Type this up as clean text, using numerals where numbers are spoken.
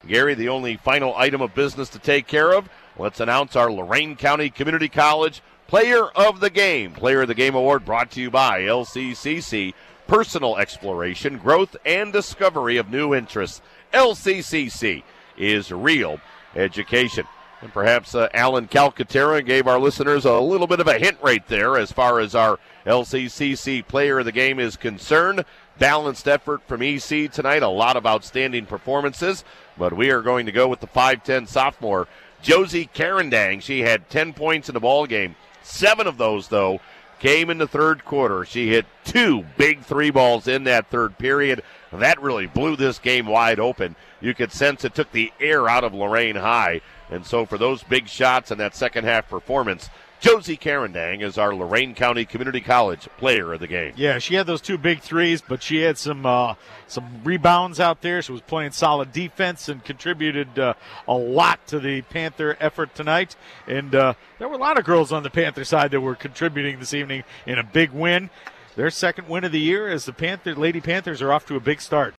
Gary, the only final item of business to take care of. Let's announce our Lorain County Community College Player of the Game. Player of the Game Award brought to you by LCCC. Personal exploration, growth, and discovery of new interests. LCCC is real education. And perhaps Alan Calcaterra gave our listeners a little bit of a hint right there as far as our LCCC Player of the Game is concerned. Balanced effort from EC tonight, a lot of outstanding performances, but we are going to go with the 5'10 sophomore, Josie Carandang. She had 10 points in the ball game. 7 of those, though, came in the third quarter. She hit 2 big 3 balls in that third period. That really blew this game wide open. You could sense it took the air out of Lorain High. And so for those big shots and that second half performance, Josie Carandang is our Lorain County Community College Player of the Game. Yeah, she had those 2 big threes, but she had some rebounds out there. She was playing solid defense and contributed a lot to the Panther effort tonight. And there were a lot of girls on the Panther side that were contributing this evening in a big win. Their second win of the year as the Lady Panthers are off to a big start.